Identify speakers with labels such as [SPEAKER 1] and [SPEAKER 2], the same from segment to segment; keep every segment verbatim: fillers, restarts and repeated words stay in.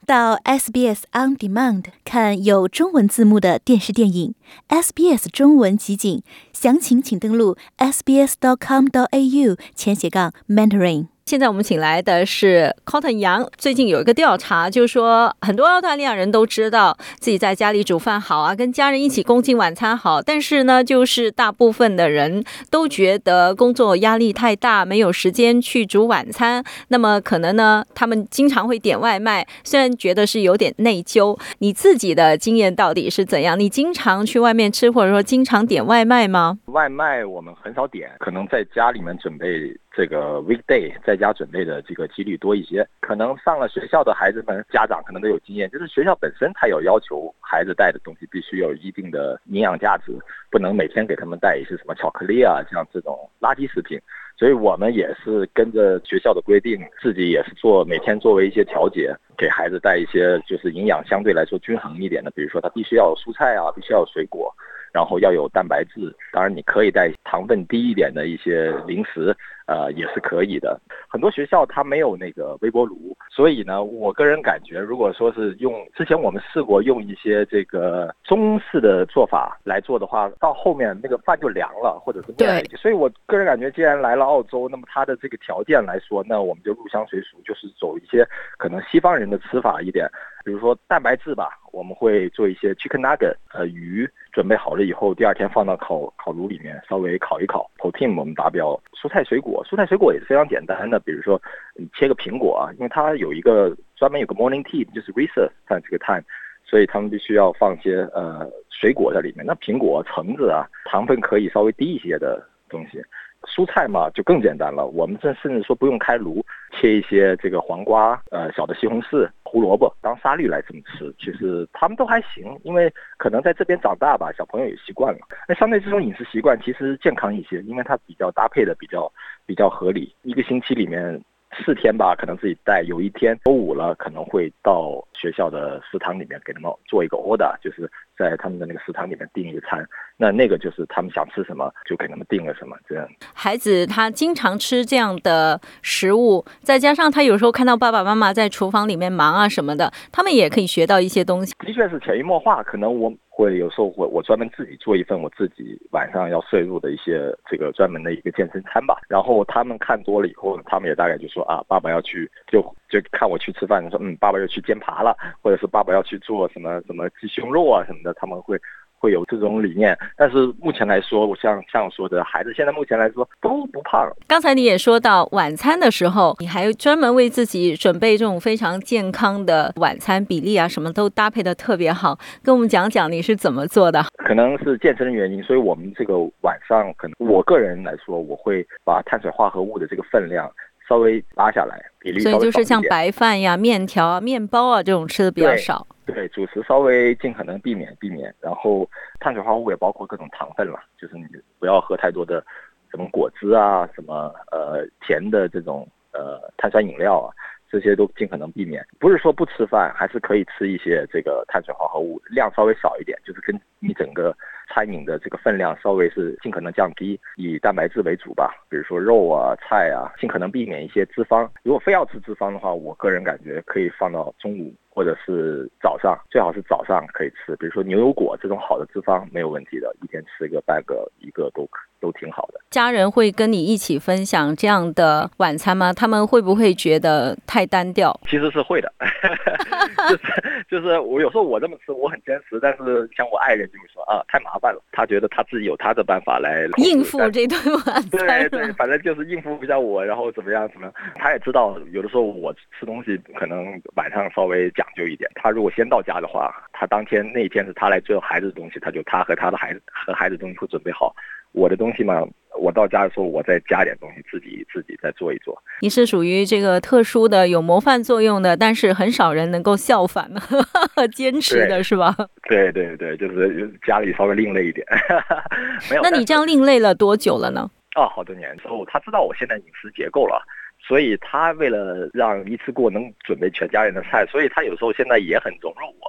[SPEAKER 1] 到 S B S On Demand 看有中文字幕的电视电影 S B S 中文集锦，详情请登录 s b s dot com dot a u 前斜杠 mentoring。现在我们请来的是 Cotton 杨。最近有一个调查，就是说很多澳大利亚人都知道自己在家里煮饭好啊，跟家人一起共进晚餐好，但是呢，就是大部分的人都觉得工作压力太大，没有时间去煮晚餐。那么可能呢，他们经常会点外卖，虽然觉得是有点内疚。你自己的经验到底是怎样？你经常去外面吃，或者说经常点外卖吗？
[SPEAKER 2] 外卖我们很少点，可能在家里面准备这个 weekday 在家准备的这个几率多一些。可能上了学校的孩子们，家长可能都有经验，就是学校本身它有要求孩子带的东西必须有一定的营养价值，不能每天给他们带一些什么巧克力啊，像这种垃圾食品。所以我们也是跟着学校的规定，自己也是做每天作为一些调节，给孩子带一些就是营养相对来说均衡一点的，比如说他必须要有蔬菜啊，必须要有水果，然后要有蛋白质，当然你可以带糖分低一点的一些零食，呃，也是可以的。很多学校它没有那个微波炉，所以呢，我个人感觉，如果说是用之前我们试过用一些这个中式的做法来做的话，到后面那个饭就凉了，或者是面。所以我个人感觉，既然来了澳洲，那么它的这个条件来说，那我们就入乡随俗，就是走一些可能西方人的吃法一点。比如说蛋白质吧，我们会做一些 chicken nugget， 呃，鱼准备好了以后，第二天放到烤烤炉里面稍微烤一烤 ，protein 我们达标。蔬菜水果，蔬菜水果也是非常简单的，比如说你切个苹果啊，因为它有一个专门有个 morning tea， 就是 recess 看这个 time， 所以他们必须要放些呃水果在里面。那苹果、橙子啊，糖分可以稍微低一些的东西。蔬菜嘛就更简单了，我们这甚至说不用开炉，切一些这个黄瓜、呃小的西红柿、胡萝卜当沙律来这么吃，其实他们都还行，因为可能在这边长大吧，小朋友也习惯了。那相对这种饮食习惯其实健康一些，因为它比较搭配的比较比较合理。一个星期里面四天吧，可能自己带，有一天周五了可能会到学校的食堂里面给他们做一个 order， 就是在他们的那个食堂里面订一个餐，那那个就是他们想吃什么就给他们订了什么，这样。
[SPEAKER 1] 孩子他经常吃这样的食物，再加上他有时候看到爸爸妈妈在厨房里面忙啊什么的，他们也可以学到一些东西。
[SPEAKER 2] 的确是潜移默化，可能我会有时候我我专门自己做一份我自己晚上要摄入的一些这个专门的一个健身餐吧，然后他们看多了以后，他们也大概就说啊，爸爸要去就就看我去吃饭，说嗯，爸爸要去煎扒了，或者是爸爸要去做什么什么鸡胸肉啊什么的，他们会会有这种理念。但是目前来说，我像像我说的，孩子现在目前来说都不胖。
[SPEAKER 1] 刚才你也说到晚餐的时候，你还专门为自己准备这种非常健康的晚餐，比例啊什么都搭配的特别好，跟我们讲讲你是怎么做的。
[SPEAKER 2] 可能是健身的原因，所以我们这个晚上可能我个人来说，我会把碳水化合物的这个分量稍微拉下来，比例稍微少一点。
[SPEAKER 1] 所以就是像白饭呀、面条啊、面包啊这种吃的比较少。
[SPEAKER 2] 对，对，主食稍微尽可能避免避免，然后碳水化合物也包括各种糖分了，就是你不要喝太多的什么果汁啊，什么呃甜的这种呃碳酸饮料啊，这些都尽可能避免。不是说不吃饭，还是可以吃一些这个碳水化合物，量稍微少一点，就是跟你整个餐饮的这个分量稍微是尽可能降低，以蛋白质为主吧，比如说肉啊、菜啊，尽可能避免一些脂肪。如果非要吃脂肪的话，我个人感觉可以放到中午或者是早上，最好是早上可以吃，比如说牛油果这种好的脂肪没有问题的，一天吃个半个一个都都挺好的。
[SPEAKER 1] 家人会跟你一起分享这样的晚餐吗？他们会不会觉得太单调？
[SPEAKER 2] 其实是会的就是就是我有时候我这么吃我很坚持，但是像我爱人就会说啊太麻烦了，他觉得他自己有他的办法来
[SPEAKER 1] 应付这顿晚餐。
[SPEAKER 2] 对对，反正就是应付一下我，然后怎么样怎么样。他也知道有的时候我吃东西可能晚上稍微讲究一点，他如果先到家的话，他当天那一天是他来做孩子的东西，他就他和他的孩子和孩子的东西会准备好。我的东西嘛，我到家的时候我再加点东西自己自己再做一做。
[SPEAKER 1] 你是属于这个特殊的有模范作用的，但是很少人能够效反坚持的是吧？
[SPEAKER 2] 对对对，就是家里稍微另类一点没有。
[SPEAKER 1] 那你这样另类了多久了呢？
[SPEAKER 2] 哦，好多年之后，他知道我现在饮食结构了，所以他为了让一次过能准备全家人的菜，所以他有时候现在也很融入我，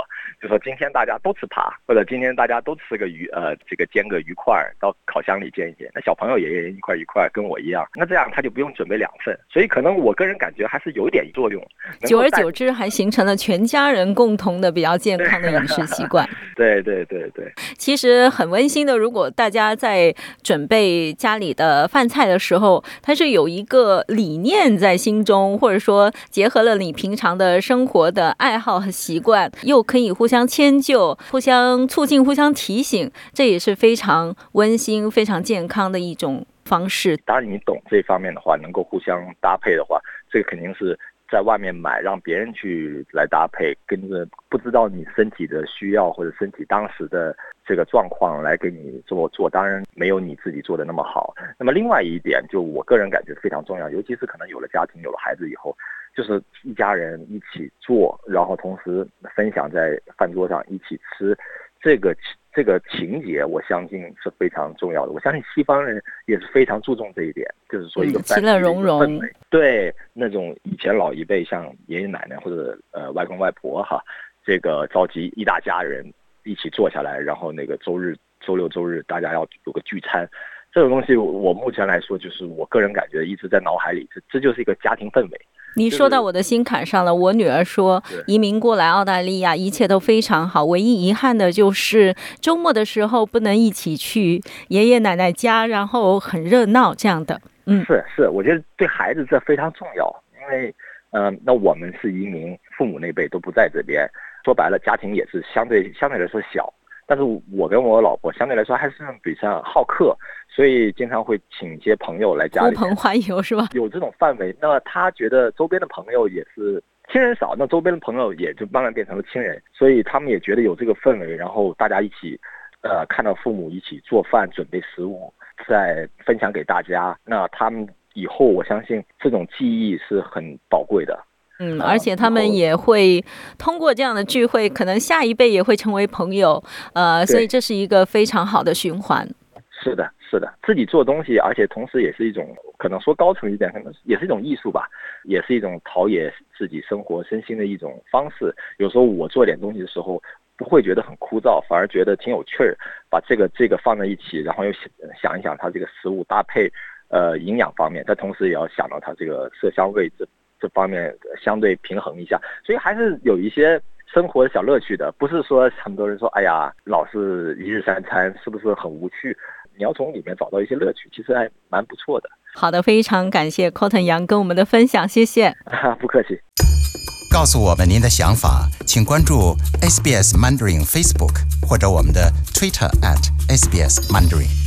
[SPEAKER 2] 就说今天大家都吃扒，或者今天大家都吃个鱼，呃，这个煎个鱼块到烤箱里煎一煎，那小朋友也也一块一块跟我一样，那这样他就不用准备两份，所以可能我个人感觉还是有点作用。
[SPEAKER 3] 久而久之，还形成了全家人共同的比较健康的饮食习惯。
[SPEAKER 2] 对对对对，
[SPEAKER 3] 其实很温馨的。如果大家在准备家里的饭菜的时候，它是有一个理念在心中，或者说结合了你平常的生活的爱好和习惯，又可以互相迁就、互相促进、互相提醒，这也是非常温馨、非常健康的一种方式。
[SPEAKER 2] 当然你懂这方面的话，能够互相搭配的话，这个肯定是在外面买让别人去来搭配，跟着不知道你身体的需要或者身体当时的这个状况来给你做做，当然没有你自己做的那么好。那么另外一点，就我个人感觉非常重要，尤其是可能有了家庭有了孩子以后，就是一家人一起做，然后同时分享在饭桌上一起吃，这个这个情节我相信是非常重要的。我相信西方人也是非常注重这一点，就是说一个
[SPEAKER 3] 其乐融融。
[SPEAKER 2] 对，那种以前老一辈像爷爷奶奶或者呃外公外婆哈，这个召集一大家人一起坐下来，然后那个周日周六周日大家要有个聚餐，这种东西我目前来说就是我个人感觉一直在脑海里，这这就是一个家庭氛围。
[SPEAKER 3] 你说到我的心坎上了。我女儿说移民过来澳大利亚一切都非常好，唯一遗憾的就是周末的时候不能一起去爷爷奶奶家，然后很热闹这样的。
[SPEAKER 2] 嗯，是是，我觉得对孩子这非常重要，因为嗯、呃，那我们是移民，父母那辈都不在这边，说白了家庭也是相对相对来说小，但是我跟我老婆相对来说还是比较好客，所以经常会请一些朋友来家里，
[SPEAKER 3] 呼朋唤友是吧？
[SPEAKER 2] 有这种范围，那他觉得周边的朋友也是亲人少，那周边的朋友也就慢慢变成了亲人，所以他们也觉得有这个氛围，然后大家一起，呃，看到父母一起做饭准备食物，再分享给大家，那他们以后我相信这种记忆是很宝贵的。
[SPEAKER 3] 嗯，而且他们也会通过这样的聚会，可能下一辈也会成为朋友，呃，所以这是一个非常好的循环。
[SPEAKER 2] 是的，是的，自己做东西，而且同时也是一种，可能说高层一点，可能也是一种艺术吧，也是一种陶冶自己生活身心的一种方式。有时候我做点东西的时候，不会觉得很枯燥，反而觉得挺有趣儿，把这个这个放在一起，然后又想一想它这个食物搭配，呃，营养方面，但同时也要想到它这个色香味这这方面相对平衡一下，所以还是有一些生活的小乐趣的，不是说很多人说哎呀老是一日三餐是不是很无趣，你要从里面找到一些乐趣，其实还蛮不错的。
[SPEAKER 3] 好的，非常感谢 Cotton 杨跟我们的分享，谢谢。
[SPEAKER 2] 不客气。
[SPEAKER 4] 告诉我们您的想法，请关注 S B S Mandarin Facebook 或者我们的 Twitter at S B S Mandarin。